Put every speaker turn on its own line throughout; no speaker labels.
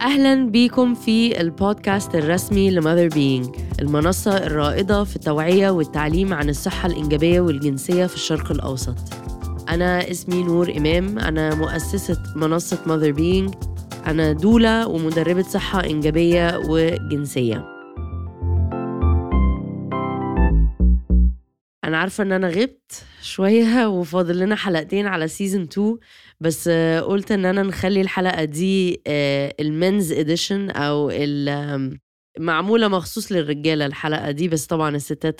أهلاً بيكم في البودكاست الرسمي لماذر بينج، المنصة الرائدة في التوعية والتعليم عن الصحة الإنجابية والجنسية في الشرق الأوسط. أنا اسمي نور إمام، أنا مؤسسة منصة ماذر بينج. أنا دولة ومدربة صحة إنجابية وجنسية. أنا عارفة إن أنا غبت شوية وفاضل لنا حلقتين على سيزن 2، بس قلت إن أنا نخلي الحلقة دي المنز إديشن أو معمولة مخصوص للرجالة الحلقة دي، بس طبعا الستات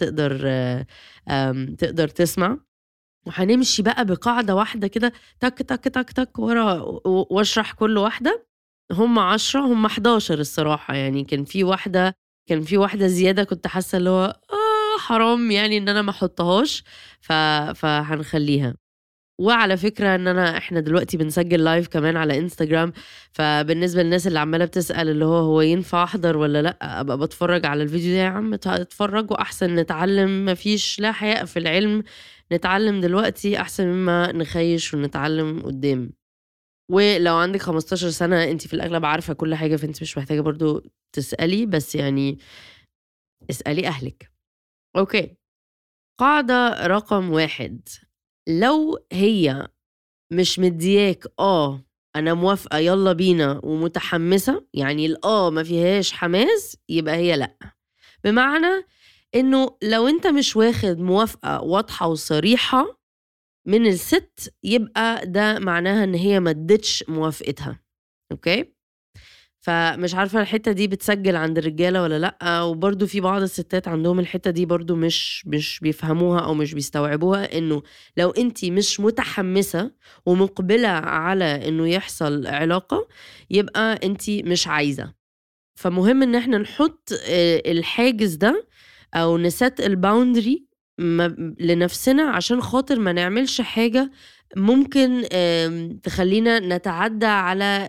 تقدر تسمع. وهنمشي بقى بقاعدة واحدة كده، تك تك تك تك ورا، واشرح كل واحدة. هم 10، هم 11 الصراحة. يعني كان في واحدة زيادة كنت حاسة اللي هو حرام يعني ان انا ما احطهاش، فهنخليها. وعلى فكرة ان احنا دلوقتي بنسجل لايف كمان على انستجرام، فبالنسبة للناس اللي عمالة بتسأل اللي هو ينفع احضر ولا لا ابقى بتفرج على الفيديو ده، يا عم اتفرجوا احسن، نتعلم. مفيش لا حياء في العلم، نتعلم دلوقتي احسن مما نخيش ونتعلم قدام. ولو عندك 15 سنة انت في الاغلب عارفة كل حاجة، فانت مش محتاجة برضو تسألي، بس يعني اسألي اهلك. اوكي، قاعدة رقم 1: لو هي مش مدياك انا موافقة يلا بينا ومتحمسة، يعني ما فيهاش حماس، يبقى هي لا. بمعنى انه لو انت مش واخد موافقة واضحة وصريحة من الست، يبقى ده معناها ان هي ما ادتش موافقتها. اوكي، فمش عارفة الحتة دي بتسجل عند الرجالة ولا لأ. وبرضو في بعض الستات عندهم الحتة دي برضو مش بيفهموها أو مش بيستوعبوها، إنه لو أنتي مش متحمسة ومقبلة على إنه يحصل علاقة، يبقى أنتي مش عايزة. فمهم إن احنا نحط الحاجز ده أو نسات الباوندري لنفسنا، عشان خاطر ما نعملش حاجة ممكن تخلينا نتعدى على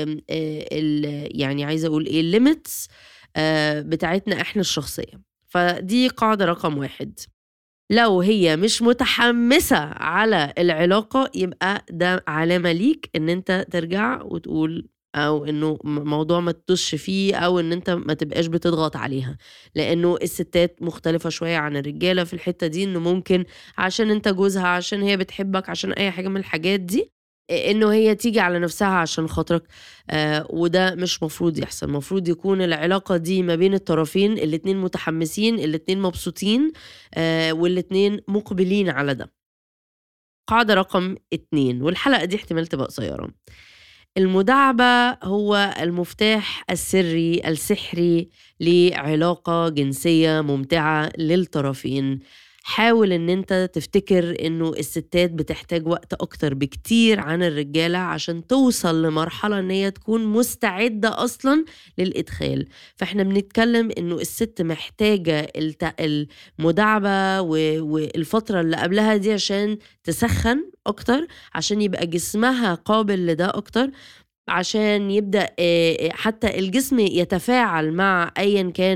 يعني عايزة أقول الليميتس بتاعتنا إحنا الشخصية. فدي قاعدة رقم 1: لو هي مش متحمسة على العلاقة، يبقى ده علامة ليك إن أنت ترجع وتقول، أو إنه موضوع ما تدوش فيه، أو إن أنت ما تبقاش بتضغط عليها. لأنه الستات مختلفة شوية عن الرجالة في الحتة دي، إنه ممكن عشان أنت جوزها، عشان هي بتحبك، عشان أي حاجة من الحاجات دي، إنه هي تيجي على نفسها عشان خاطرك. وده مش مفروض يحصل. مفروض يكون العلاقة دي ما بين الطرفين، الاتنين متحمسين، الاتنين مبسوطين، والاتنين مقبلين على ده. قاعدة رقم 2، والحلقة دي احتمال تبقى قصيرة: المداعبة هو المفتاح السري السحري لعلاقة جنسية ممتعة للطرفين. حاول ان انت تفتكر انه الستات بتحتاج وقت اكتر بكتير عن الرجالة عشان توصل لمرحلة ان هي تكون مستعدة اصلا للادخال. فاحنا بنتكلم انه الست محتاجة المداعبة والفترة اللي قبلها دي عشان تسخن اكتر، عشان يبقى جسمها قابل لده اكتر، عشان يبدأ حتى الجسم يتفاعل مع أيا كان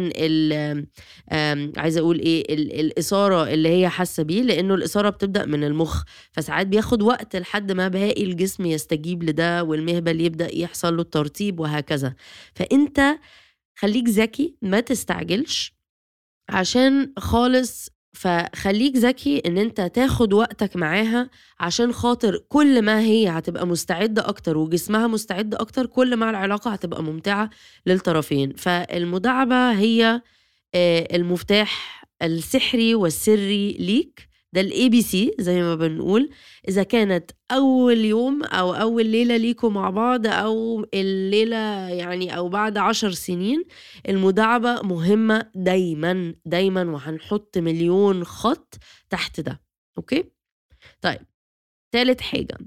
عايزة أقول الإثارة اللي هي حاسة بيه، لأنه الإثارة بتبدأ من المخ، فساعات بياخد وقت لحد ما باقي الجسم يستجيب لده، والمهبل يبدأ يحصل له الترطيب وهكذا. فأنت خليك ذكي، ما تستعجلش عشان خالص. فخليك ذكي ان انت تاخد وقتك معاها، عشان خاطر كل ما هي هتبقى مستعدة اكتر وجسمها مستعد اكتر، كل ما العلاقة هتبقى ممتعة للطرفين. فالمداعبة هي المفتاح السحري والسري ليك. ده ABC زي ما بنقول. إذا كانت أول يوم أو أول ليلة ليكوا مع بعض، أو الليلة يعني، أو بعد 10 سنين، المداعبة مهمة دايما دايما، وهنحط مليون خط تحت ده. أوكي؟ طيب، ثالث حاجة: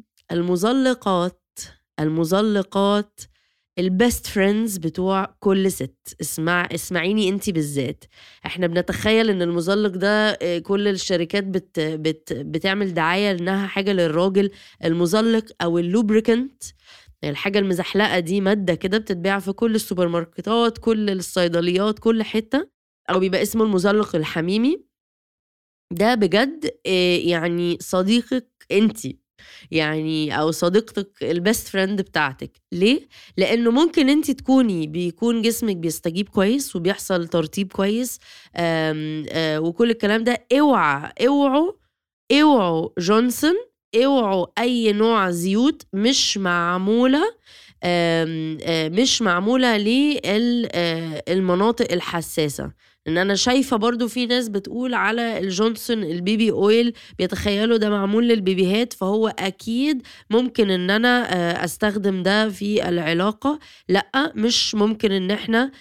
المزلقات البست فريندز بتوع كل ست. اسمعيني انتي بالذات. احنا بنتخيل ان المزلق ده كل الشركات بتعمل دعاية انها حاجة للراجل. المزلق او اللوبريكنت، الحاجة المزحلقة دي، مادة كده بتتباع في كل السوبر ماركتات، كل الصيدليات، كل حتة، او بيبقى اسمه المزلق الحميمي. ده بجد يعني صديقك انتي يعني أو صديقتك الbest friend بتاعتك. ليه؟ لإنه ممكن أنتِ تكوني بيكون جسمِك بيستجيب كويس وبيحصل ترطيب كويس وكل الكلام ده. اوعوا جونسون، اوعوا أي نوع زيوت مش معمولة المناطق الحساسة. لإن أنا شايفة برضه في ناس بتقول على الجونسون البيبي أويل بيتخيلوا ده معمول للبيبيهات، فهو أكيد ممكن إن أنا أستخدم ده في العلاقة. لأ، مش ممكن إن إحنا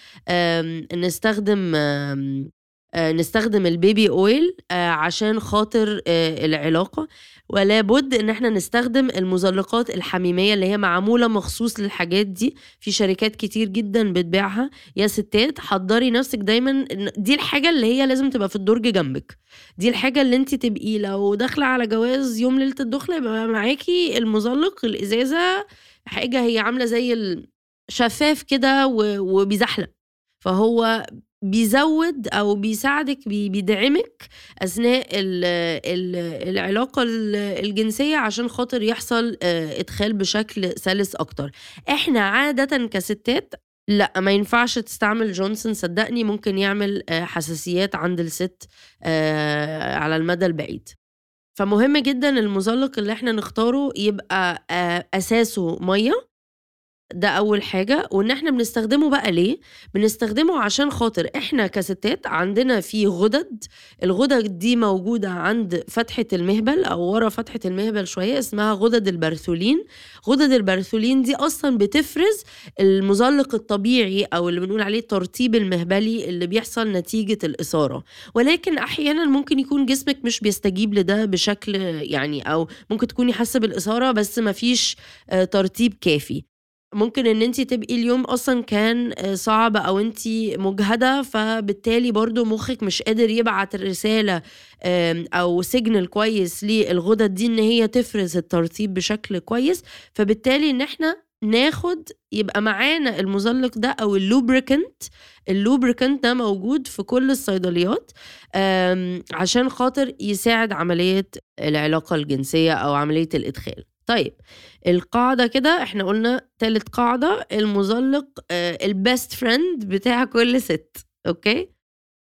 نستخدم البيبي أويل عشان خاطر العلاقة، ولا بد إن إحنا نستخدم المزلقات الحميمية اللي هي معمولة مخصوص للحاجات دي. في شركات كتير جدًا بتبيعها. يا ستات حضّري نفسِك دايمًا إن دي الحاجة اللي هي لازم تبقى في الدرج جنبِك. دي الحاجة اللي أنتِ تبقي لو داخلة على جواز يوم ليلة الدخلة يبقى معاكِ المزلق، الإزازة، حاجة هي عاملة زي شفاف كده وبيزحلق. فهو بيزوّد أو بيساعدِك بيدعمِك أثناء العلاقة الجنسية عشان خاطر يحصل إدخال بشكل سلس أكتر. إحنا عادةً كستات لأ، ما ينفعش تستعمل جونسون، صدّقني ممكن يعمل حساسيات عند الست على المدى البعيد. فمهم جدًا المزلق اللي إحنا نختاره يبقى أساسه مَيّة، ده أول حاجة. وإن إحنا بنستخدمه بقى ليه؟ بنستخدمه عشان خاطر إحنا كستات عندنا فيه غدد. الغدد دي موجودة عند فتحة المهبل أو ورا فتحة المهبل شوية، اسمها غدد البرثولين. غدد البرثولين دي أصلًا بتفرز المزلق الطبيعي أو اللي بنقول عليه الترطيب المهبلي اللي بيحصل نتيجة الإثارة. ولكن أحيانًا ممكن يكون جسمِك مش بيستجيب لده بشكل يعني، أو ممكن تكوني حاسة بالإثارة بس ما فيش ترطيب كافي. ممكن إن أنتِ تبقي اليوم أصلًا كان صعب أو أنتِ مُجهدة، فبالتالي برضه مُخِّك مش قادر يبعت رسالة أو signal كويس للغدد دي إن هي تفرز الترطيب بشكل كويس. فبالتالي إن إحنا يبقى معانا المُزلق ده أو الlubricant ده موجود في كل الصيدليات عشان خاطر يساعد عملية العلاقة الجنسية أو عملية الإدخال. طيب، القاعدة كده إحنا قُلنا تالت قاعدة المُزلق الbest friend بتاع كل ست. أوكي؟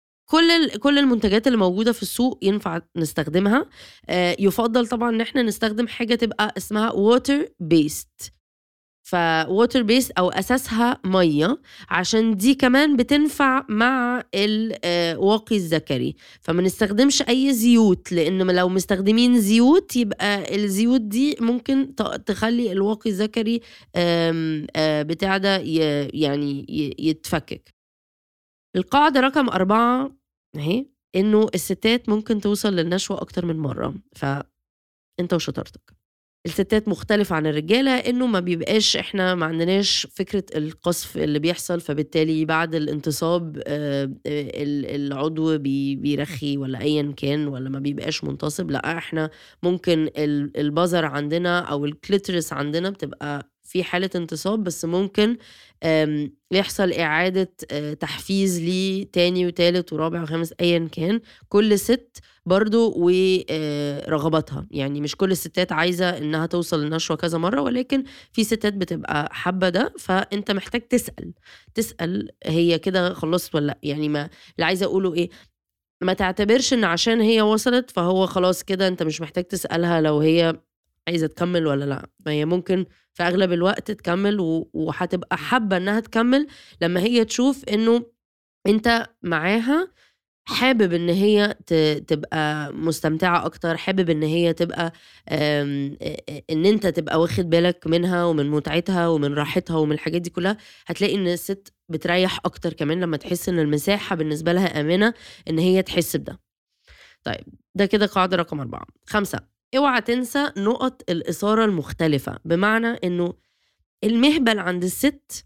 كل المنتجات اللي موجودة في السوق ينفع نستخدمها. يُفضّل طبعًا إن إحنا نستخدم حاجة تبقى اسمها water based. فwater based أو أساسها مَيّة، عشان دي كمان بتنفع مع الواقي الذكري. فما نستخدمش أي زيوت، لإن لو مستخدمين زيوت يبقى الزيوت دي ممكن تخلّي الواقي الذكري بتاع ده يعني يتفكِّك. القاعدة رقم 4 أهي، إنه الستات ممكن توصل للنشوة أكتر من مرّة، فأنت وشطارتك. الستات مختلفة عن الرجالة إنه ما بيبقاش إحنا ما عندناش فكرة القصف اللي بيحصل، فبالتالي بعد الانتصاب العضو بيرخي ولا أيًا كان ولا ما بيبقاش منتصب. لأ، إحنا ممكن البظر عندنا أو الclitoris عندنا بتبقى في حالة انتصاب، بس ممكن يحصل إعادة تحفيز ليه تاني وتالت ورابع وخامس أيًا كان. كل ست برضه ورغباتها، يعني مش كل الستات عايزة إنها توصل للنشوة كذا مرّة، ولكن في ستات بتبقى حابة ده. فأنت محتاج تسأل هي كده خلّصت والّا لأ. يعني اللي عايزة أقوله إيه، ما تعتبرش إن عشان هي وصلت فهو خلاص كده أنت مش محتاج تسألها لو هي عايزة تكمّل والّا لأ. ما هي ممكن في أغلب الوقت تكمّل وهتبقى حابة إنها تكمّل لمّا هي تشوف إنه أنت معاها، حابب إن هي تبقى مستمتعة أكتر، حابب إن هي تبقى إن أنت تبقى واخد بالك منها ومن متعتها ومن راحتها ومن الحاجات دي كلّها. هتلاقي إن الست بتريّح أكتر كمان لمّا تحس إن المساحة بالنسبة لها آمنة إن هي تحس بده. طيب، ده كده قاعدة رقم 4. 5، اوعى تنسى نُقط الإثارة المختلفة. بمعنى إنه المهبل عند الست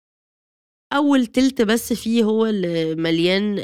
أول تِلت بس فيه هو اللي مليان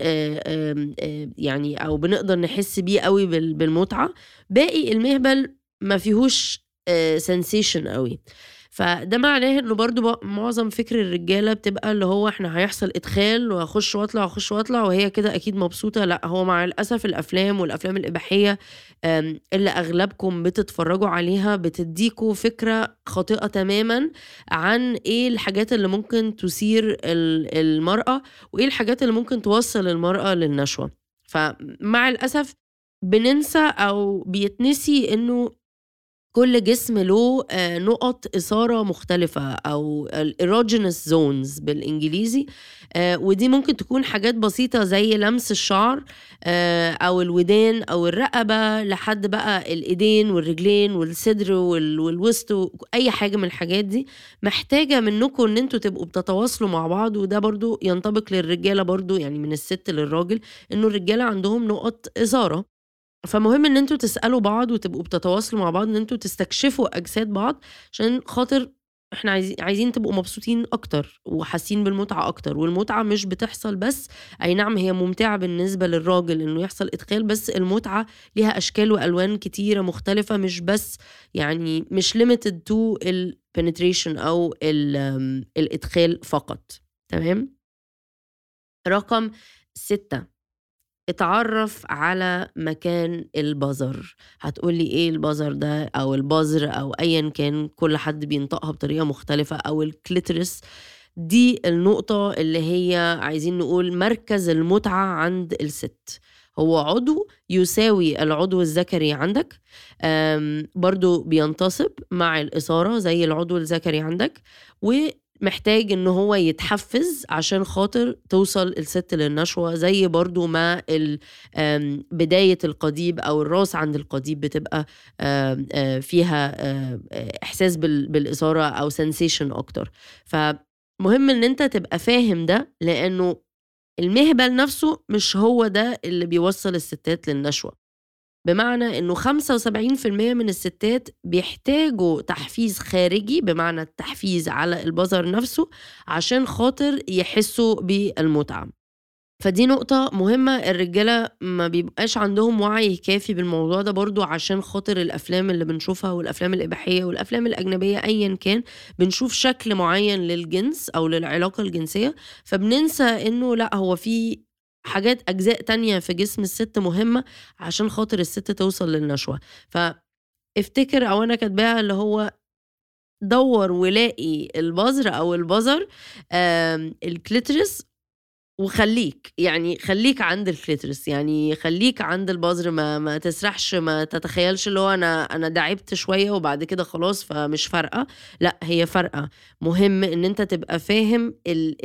يعني أو بنقدر نحس بيه أوي بالمتعة. باقي المهبل ما فيهوش sensation أوي. فده معناه إنه برضه معظم فكر الرجالة بتبقى اللي هو إحنا هيحصل إدخال وهاخش وأطلع، هاخش وأطلع وهي كده أكيد مبسوطة. لأ، هو مع الأسف الأفلام والأفلام الإباحية اللي أغلبكم بتتفرّجوا عليها بتدّيكم فكرة خاطئة تمامًا عن إيه الحاجات اللي ممكن تثير المرأة، وإيه الحاجات اللي ممكن توصّل المرأة للنشوة. فمع الأسف بننسى أو بيتنسي إنه كل جسم له نُقط إثارة مختلفة أو الerogenous zones بالإنجليزي. ودي ممكن تكون حاجات بسيطة زي لمس الشعر أو الودان أو الرقبة لحد بقى الإيدين والرجلين والصدر والوسط أي حاجة من الحاجات دي، محتاجة منكم إن أنتم تبقوا بتتواصلوا مع بعض. وده برضه ينطبق للرجالة برضه، يعني من الست للراجل، إنه الرجالة عندهم نُقط إثارة. فمهم إن أنتم تسألوا بعض وتبقوا بتتواصلوا مع بعض، إن أنتم تستكشفوا أجساد بعض، عشان خاطر إحنا عايزين تبقوا مبسوطين أكتر وحاسين بالمتعة أكتر. والمتعة مش بتحصل بس، أي نعم هي ممتعة بالنسبة للراجل إنه يحصل إدخال، بس المتعة ليها أشكال وألوان كتيرة مختلفة، مش بس يعني مش limited to الpenetration أو الإدخال فقط. تمام؟ رقم 6، اتعرّف على مكان البَزَر. هتقول لي إيه البَزَر ده أو البَزر أو أيًا كان، كل حد بينطقها بطريقة مختلفة، أو الكليتورس. دي النقطة اللي هي عايزين نقول مركز المتعة عند الست. هو عضو يساوي العضو الذكري عندك، برضه بينتصب مع الإثارة زي العضو الذكري عندك، ومحتاج إن هو يتحفّز عشان خاطر توصل الست للنشوة، زي برضه ما بداية القضيب أو الراس عند القضيب بتبقى فيها إحساس بالإثارة أو sensation أكتر. فمهم إن أنت تبقى فاهم ده، لإنه المهبل نفسه مش هو ده اللي بيوصّل الستات للنشوة. بمعنى إنه 75% من الستات بيحتاجوا تحفيز خارجي، بمعنى التحفيز على البَزَر نفسه، عشان خاطر يحسّوا بالمتعة. فدي نقطة مهمة، الرجالة ما بيبقاش عندهم وعي كافي بالموضوع ده برضه، عشان خاطر الأفلام اللي بنشوفها والأفلام الإباحية والأفلام الأجنبية أيًا كان، بنشوف شكل معيّن للجنس أو للعلاقة الجنسية، فبننسى إنه لأ، هو في حاجات أجزاء تانية في جسم الست مهمة عشان خاطر الست توصل للنشوة. فافتكر، أو أنا كاتباها اللي هو دَوّر ولاقي البَزر أو البَزَر الكليتورس، وخلّيك، يعني خلّيك عند الكليتورس، يعني خلّيك عند البَزر، ما تسرحش، ما تتخيّلش اللي هو أنا دعبت شوية وبعد كده خلاص فمش فارقة. لأ، هي فارقة. مهم إن أنت تبقى فاهم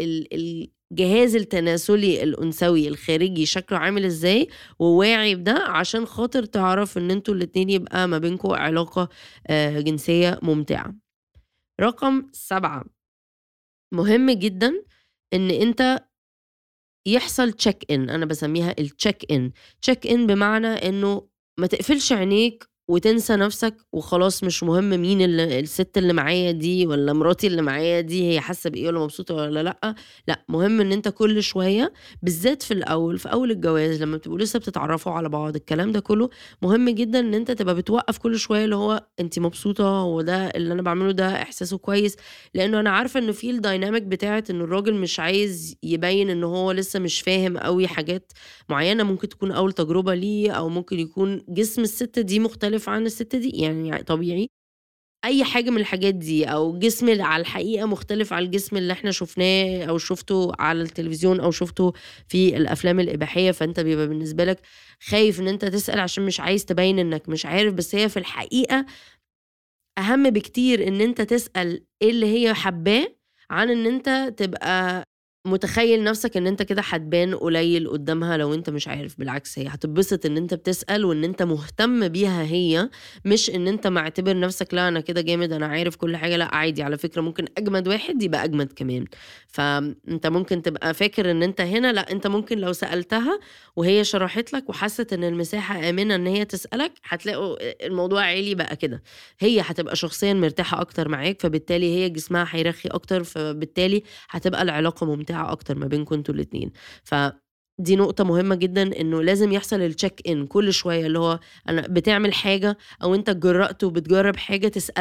الجهاز التناسلي الأنثوي الخارجي شكله عامل إزاي، وواعي بده عشان خاطر تعرف إن أنتم الاتنين يبقى ما بينكم علاقة جنسية ممتعة. رقم 7، مهم جدًا إن أنت يحصل check in. أنا باسميها الcheck in. check in بمعنى إنه ما تقفلش عينيك وتنسى نفسك وخلاص، مش مهم مين الست اللي معايا دي والّا مراتي اللي معايا دي هي حاسة بإيه والّا مبسوطة والّا لأ. لأ، مهم إن أنت كل شوية، بالذات في الأول، في أول الجواز لمّا بتبقوا لسه بتتعرفوا على بعض، الكلام ده كله مهم جدًا إن أنت تبقى بتوقّف كل شوية اللي هو أنتِ مبسوطة، هو ده اللي أنا باعمله ده إحساسه كويس. لإنه أنا عارفة إنه في الdynamic بتاعة إنه الراجل مش عايز يبيّن إن هو لسه مش فاهم أوي حاجات معيّنة، ممكن تكون أول تجربة ليه، أو ممكن يكون جسم الست دي مختلف عن الست دي، يعني طبيعي. أي حاجة من الحاجات دي، أو جسم على الحقيقة مختلف عن الجسم اللي إحنا شُفناه أو شُفته على التلفزيون أو شُفته في الأفلام الإباحية، فأنت بيبقى بالنسبة لك خايف إن أنت تسأل عشان مش عايز تبيّن إنك مش عارف. بس هي في الحقيقة أهم بكتير إن أنت تسأل إيه اللي هي حاباه، عن إن أنت تبقى متخيّل نَفْسك إن أنت كده هتبان قليل قدّامها لو أنت مش عارف. بالعكس، هي هتتبسط إن أنت بتسأل وإن أنت مهتم بيها هي، مش إن أنت معتبر نَفْسك لأ أنا كده جامد أنا عارف كل حاجة. لأ، عادي على فكرة، ممكن أجمد واحد يبقى أجمد كمان. فأنت ممكن تبقى فاكر إن أنت هنا، لأ، أنت ممكن لو سألتها وهي شرحت لك وحست إن المساحة آمنة إن هي تسألك، هتلاقوا الموضوع عِلي بقى كده. هي هتبقى شخصيًا مرتاحة أكتر معاك، فبالتالي هي جسمها هيرخّي أكتر، فبالتالي هتبقى العلاقة ممتعة أكتر ما بينكم أنتم الاتنين. فدي نقطة مهمة جدًا، إنه لازم يحصل الcheck in كل شوية، اللي هو أنا بتعمل حاجة أو أنت اتجرأت وبتجرّب حاجة، تسألها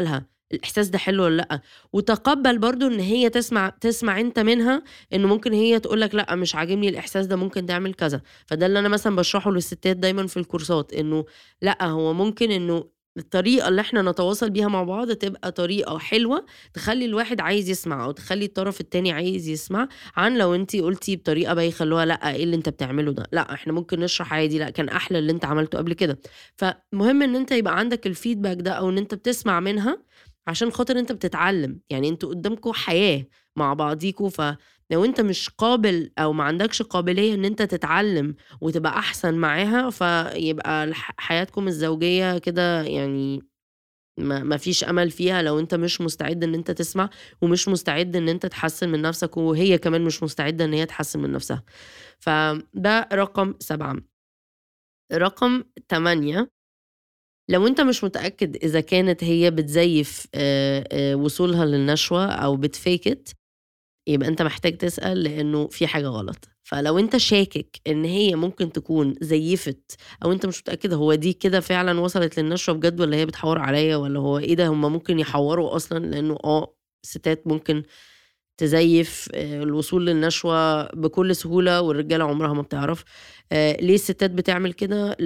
الإحساس ده حلو والّا لأ، وتقبّل برضه إن هي تسمع أنت منها إنه ممكن هي تقول لك لأ مش عاجبني الإحساس ده، ممكن تعمل كذا. فده اللي أنا مثلًا باشرحه للستات دايمًا في الكورسات، إنه لأ هو ممكن إنه الطريقة اللي إحنا نتواصل بيها مع بعض تبقى طريقة حلوة تخلّي الواحد عايز يسمع، أو تخلّي الطرف التاني عايز يسمع، عن لو أنتِ قُلتِ بطريقة بايخة اللي هو لأ إيه اللي أنت بتعمله ده، لأ إحنا ممكن نشرح عادي، لأ كان أحلى اللي أنت عملته قبل كده. فمهم إن أنت يبقى عندك الfeedback ده، أو إن أنت بتسمع منها عشان خاطر أنت بتتعلّم. يعني أنتم قدّامكم حياة مع بعضيكم، فلو أنت مش قابل أو ما عندكش قابلية إن أنت تتعلّم وتبقى أحسن معاها، فيبقى حياتكم الزوجية كده يعني ما فيش أمل فيها، لو أنت مش مستعد إن أنت تسمع، ومش مستعد إن أنت تحسّن من نَفْسك، وهي كمان مش مستعدة إن هي تحسّن من نَفْسها. فده رقم 7. رقم 8، لو أنت مش متأكد إذا كانت هي بتزيّف وصولها للنشوة أو بتfake it، يبقى أنت محتاج تسأل، لإنه في حاجة غلط. فلو أنت شاكك إن هي ممكن تكون زيّفت، أو أنت مش متأكد هو دي كده فعلًا وصلت للنشوة بجد، والّا هي بتحوّر عليّا، والّا هو إيه ده، هُم ممكن يحوّروا أصلًا، لإنه الستات ممكن تزيّف الوصول للنشوة بكل سهولة، والرجالة عمرها ما بتعرف. ليه الستات بتعمل كده؟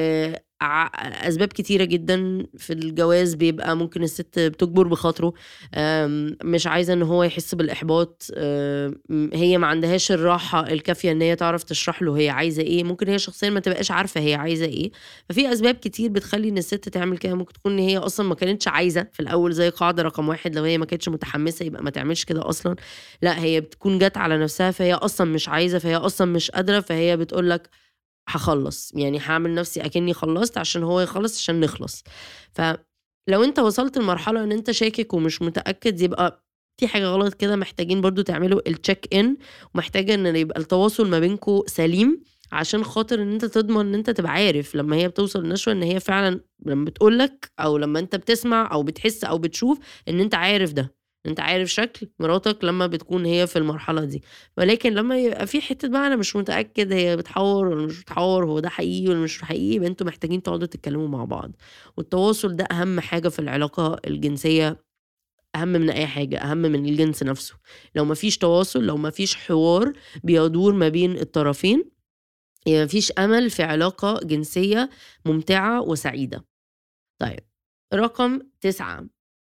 أسباب كتيرة جدًا. في الجواز بيبقى ممكن الست بتجبر بخاطره، مش عايزة إن هو يحس بالإحباط، هي ما عندهاش الراحة الكافية إن هي تعرف تشرح له هي عايزة إيه، ممكن هي شخصيًا ما تبقاش عارفة هي عايزة إيه. ففي أسباب كتير بتخلّي إن الست تعمل كده. ممكن تكون إن هي أصلًا ما كانتش عايزة في الأول، زي قاعدة رقم 1، لو هي ما كانتش متحمسة يبقى ما تعملش كده أصلًا. لأ هي بتكون جات على نفسها، فهي أصلًا مش عايزة، فهي أصلًا مش قادرة، فهي بتقول لك هاخلّص، يعني هاعمل نفسي أكني خلّصت عشان هو يخلّص عشان نخلص. فلو أنت وصلت لمرحلة إن أنت شاكك ومش متأكد، يبقى في حاجة غلط كده، محتاجين برضه تعملوا الcheck in، ومحتاجة إن يبقى التواصل ما بينكم سليم، عشان خاطر إن أنت تضمن إن أنت تبقى عارف لمّا هي بتوصل لنشوة إن هي فعلًا لمّا بتقول لك، أو لمّا أنت بتسمع أو بتحس أو بتشوف، إن أنت عارف ده، أنت عارف شكل مراتك لمّا بتكون هي في المرحلة دي. ولكن لمّا يبقى في حتّة بقى أنا مش متأكد هي بتحوّر والّا مش بتحوّر، هو ده حقيقي والّا مش حقيقي، يبقى أنتم محتاجين تقعدوا تتكلموا مع بعض. والتواصل ده أهم حاجة في العلاقة الجنسية، أهم من أي حاجة، أهم من الجنس نفسه. لو ما فيش تواصل، لو ما فيش حوار بيدور ما بين الطرفين، يبقى ما فيش أمل في علاقة جنسية ممتعة وسعيدة. طيب، رقم 9،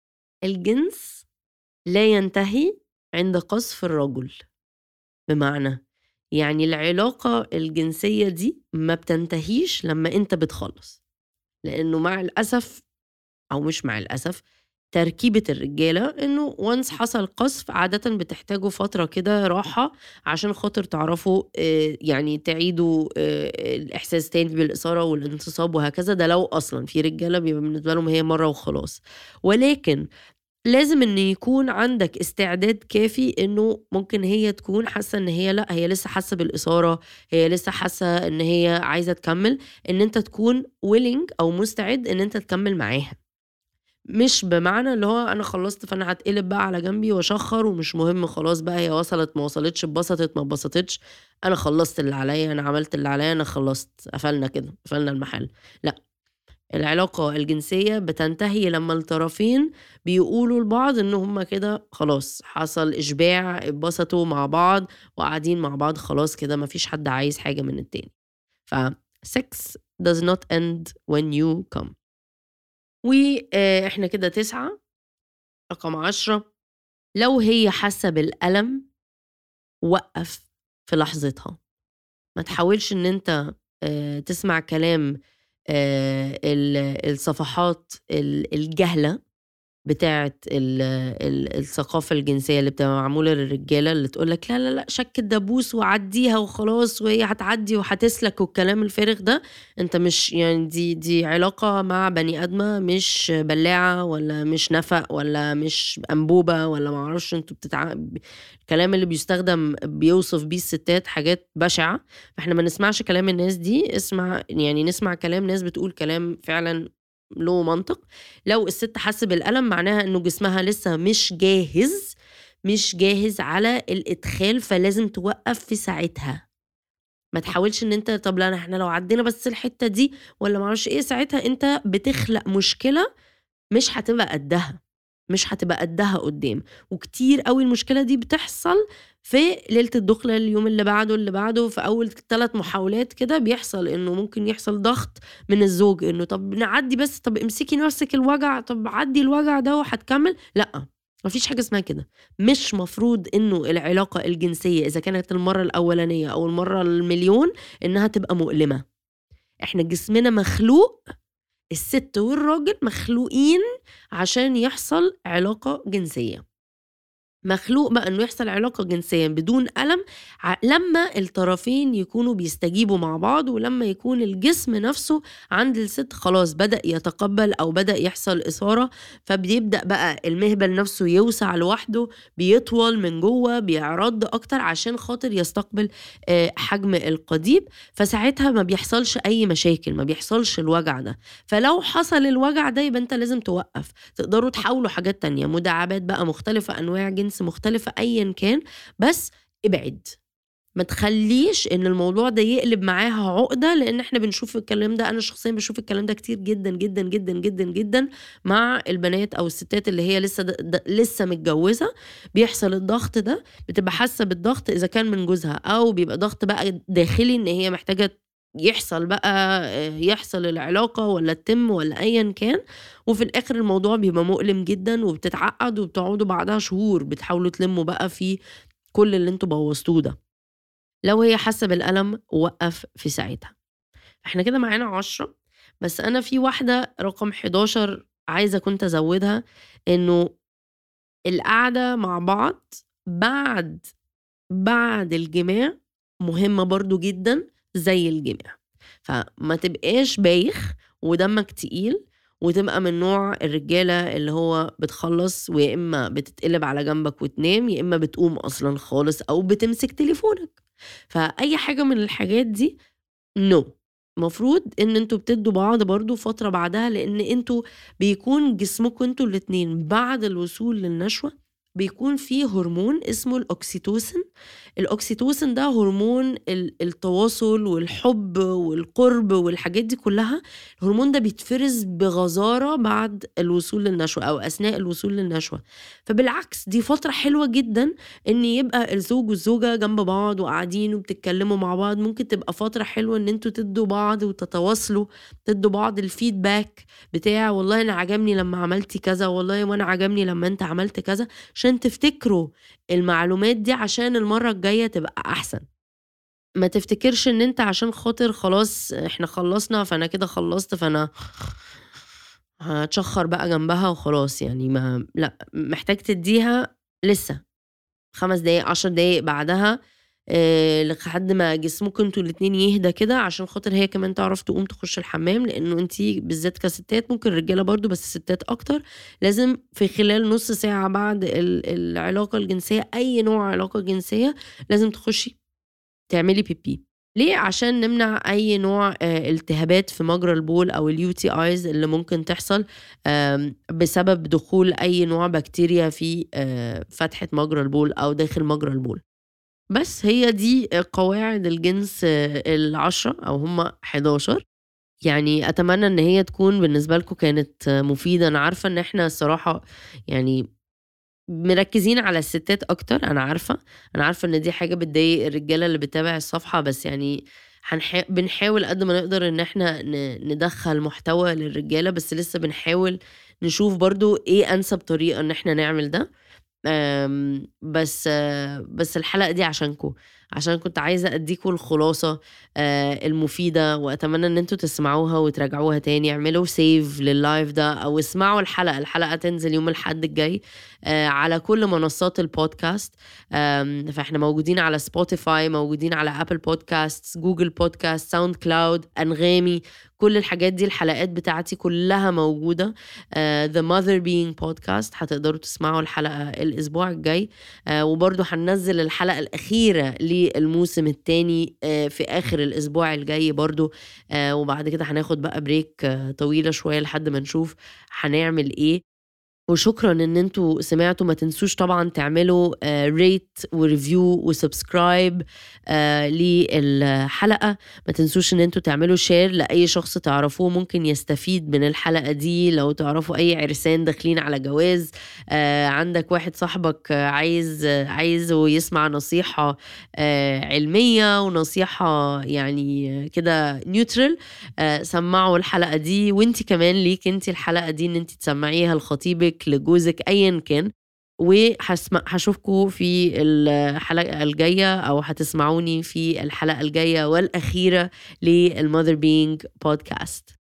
الجنس لا ينتهي عند قذف الرجل. بمعنى، يعني العلاقة الجنسية دي ما بتنتهيش لمّا أنت بتخلّص، لإنه مع الأسف، أو مش مع الأسف، تركيبة الرجالة إنه once حصل قذف عادةً بتحتاجوا فترة كده راحة عشان خاطر تعرفوا يعني تعيدوا الإحساس تاني بالإثارة والانتصاب وهكذا. ده لو أصلًا في رجالة بيبقى بالنسبة لهم هي مرّة وخلاص. ولكن لازم إن يكون عندك استعداد كافي، إنه ممكن هي تكون حاسة إن هي لأ، هي لسه حاسة بالإثارة، هي لسه حاسة إن هي عايزة تكمّل، إن أنت تكون willing أو مستعد إن أنت تكمّل معاها. مش بمعنى اللي هو أنا خلّصت فأنا هاتقلب بقى على جنبي وأشخّر ومش مهم خلاص بقى، هي وصلت ما وصلتش، اتبسطت ما اتبسطتش، أنا خلّصت اللي عليّا، أنا عملت اللي عليّا، أنا خلّصت، قفلنا كده، قفلنا المحل. لأ، العلاقة الجنسية بتنتهي لمّا الطرفين بيقولوا لبعض إن هُم كده خلاص حصل إشباع، اتبسطوا مع بعض وقاعدين مع بعض خلاص كده، ما فيش حد عايز حاجة من التاني. sex does not end when you come. و إحنا كده 9. رقم 10، لو هي حاسة بالألم، وقّف في لحظتها. ما تحاولش إن أنت تسمع كلام الصفحات الجهلة بتاعة الثقافة الجنسية اللي بتبقى معمولة للرجالة، اللي تقول لك لا، لا، لأ، شَك الدبوس وعدّيها وخلاص وهي هتعدّي وهتسلك والكلام الفارغ ده. أنت مش يعني دي علاقة مع بني آدمة، مش بلاعة ولا مش نفق ولا مش أنبوبة ولا ما أعرفش أنتم الكلام اللي بيستخدم بيوصف بيه الستات حاجات بشعة. فإحنا ما نسمعش كلام الناس دي، يعني نسمع كلام ناس بتقول كلام فعلًا له منطق. لو الست حاسة بالألم معناها إنه جسمها لسه مش جاهز على الإدخال، فلازم توقّف في ساعتها. ما تحاولش إن أنت طب لا إحنا لو عدّينا بس الحتّة دي والّا ما أعرفش إيه، ساعتها أنت بتخلق مشكلة مش هتبقى قدّها. مش هتبقى قدها قدام. وكتير قوي المشكلة دي بتحصل في ليلة الدخلة، اليوم اللي بعده في أول 3 محاولات كده بيحصل إنه ممكن يحصل ضغط من الزوج إنه طب نعدي بس، طب امسكي نفسك الوجع، طب عدي الوجع ده وهتكمل. لأ، مفيش حاجة اسمها كده. مش مفروض إنه العلاقة الجنسية إذا كانت المرة الأولانية أو المرة المليون إنها تبقى مؤلمة. إحنا جسمنا مخلوق، الست والراجل مخلوقين عشان يحصل علاقة جنسية. مخلوق بقى إنه يحصل علاقة جنسية بدون ألم لما الطرفين يكونوا بيستجيبوا مع بعض، ولما يكون الجسم نفسه عند الست خلاص بدأ يتقبل أو بدأ يحصل إثارة، فبيبدأ بقى المهبل نفسه يوسع لوحده، بيطول من جوه، بيعرض أكتر عشان خاطر يستقبل حجم القضيب. فساعتها ما بيحصلش أي مشاكل، ما بيحصلش الوجع ده. فلو حصل الوجع ده يبقى أنت لازم توقف. تقدروا تحاولوا حاجات تانية، مداعبات بقى مختلفة، أنواع جنس مختلفة، أيا كان، بس ابعد. ما تخليش ان الموضوع ده يقلب معاها عقدة، لان احنا بنشوف الكلام ده، انا شخصيا بشوف الكلام ده كتير جدا جدا جدا جدا جدا مع البنات او الستات اللي هي لسه متجوزة. بيحصل الضغط ده، بتبقى حاسة بالضغط اذا كان من جوزها او بيبقى ضغط بقى داخلي ان هي محتاجة يحصل العلاقة ولا التم ولا ايا كان. وفي الاخر الموضوع بيبقى مؤلم جدا وبتتعقد، وبتقعدوا بعدها شهور بتحاولوا تلموا بقى في كل اللي انتوا بوظتوه ده. لو هي حاسة بالألم وقف في ساعتها. احنا كده معانا 10، بس أنا في واحدة رقم 11 عايزة كنت أزودها، إنه القعدة مع بعض بعد الجماع مهمة برضو جدا زي الجماع. فما تبقاش بايخ ودمك تقيل وتبقى من نوع الرجالة اللي هو بتخلص ويا إما بتتقلب على جنبك وتنام، يا إما بتقوم أصلا خالص أو بتمسك تليفونك. فأي حاجة من الحاجات دي مفروض ان انتوا بتدوا بعض برضو فترة بعدها، لان انتوا بيكون جسمكم انتوا الاتنين بعد الوصول للنشوة بيكون فيه هرمون اسمه الأكسيتوسين. الأكسيتوسين ده هرمون التواصل والحب والقرب والحاجات دي كلها. الهرمون ده بيتفرز بغزارة بعد الوصول للنشوة أو أثناء الوصول للنشوة. فبالعكس دي فترة حلوة جدا ان يبقى الزوج والزوجة جنب بعض وقاعدين وبتتكلموا مع بعض. ممكن تبقى فترة حلوة ان انتوا تدوا بعض وتتواصلوا، تدوا بعض الفيدباك بتاع والله انا عجبني لما عملتي كذا، والله وانا عجبني لما انت عملت كذا، عشان تفتكروا المعلومات دي عشان المرة الجاية تبقى احسن. ما تفتكرش ان انت عشان خاطر خلاص احنا خلصنا فانا كده خلصت فانا هتشخر بقى جنبها وخلاص. يعني ما لا، محتاج تديها لسه 5 دقايق 10 دقايق بعدها لحد ما جسمكم انتوا الاتنين يهدى كده، عشان خاطر هي كمان تعرف تقوم تخش الحمام. لانه انتي بالذات كستات، ممكن الرجاله برضو بس الستات اكتر، لازم في خلال نص ساعة بعد العلاقة الجنسية، اي نوع علاقة جنسية، لازم تخشي تعملي بيبي. ليه؟ عشان نمنع اي نوع التهابات في مجرى البول او UTIs اللي ممكن تحصل بسبب دخول اي نوع بكتيريا في فتحة مجرى البول او داخل مجرى البول. بس هي دي قواعد الجنس 10 او هم 11. يعني اتمنى ان هي تكون بالنسبة لكم كانت مفيدة. انا عارفة ان احنا الصراحة يعني مركزين على الستات اكتر، انا عارفة ان دي حاجة بتضايق الرجالة اللي بتتابع الصفحة، بس يعني بنحاول قد ما نقدر ان احنا ندخل محتوى للرجالة، بس لسه بنحاول نشوف برضو ايه انسب طريقة ان احنا نعمل ده. بس الحلقة دي عشان كنت عايزة أديكوا الخلاصة المفيدة، وأتمنى أن انتوا تسمعوها وتراجعوها تاني. اعملوا سيف لللايف ده أو اسمعوا الحلقة تنزل يوم الحد الجاي على كل منصات البودكاست. فاحنا موجودين على سبوتيفاي، موجودين على أبل بودكاست، جوجل بودكاست، ساوند كلاود، أنغامي، كل الحاجات دي. الحلقات بتاعتي كلها موجودة. The Mother Being Podcast هتقدروا تسمعوا الحلقة الأسبوع الجاي. وبرضو هننزل الحلقة الأخيرة للموسم الثاني في آخر الأسبوع الجاي برضو. وبعد كده هناخد بقى بريك طويلة شوية لحد ما نشوف هنعمل إيه. وشكرا ان انتوا سمعتوا. ما تنسوش طبعا تعملوا ريت وريفيو وسبسكرايب للحلقة. ما تنسوش ان انتوا تعملوا شير لأي شخص تعرفوه ممكن يستفيد من الحلقة دي. لو تعرفوا اي عرسان داخلين على جواز، عندك واحد صاحبك عايزه يسمع نصيحة علمية ونصيحة يعني كده نيوترال، سمعوا الحلقة دي. وانتي كمان ليك انتي الحلقة دي ان انتي تسمعيها لخطيبك، لجوزك، ايا كان. وهشوفكم في الحلقة الجاية، او هتسمعوني في الحلقة الجاية والأخيرة للمother being podcast.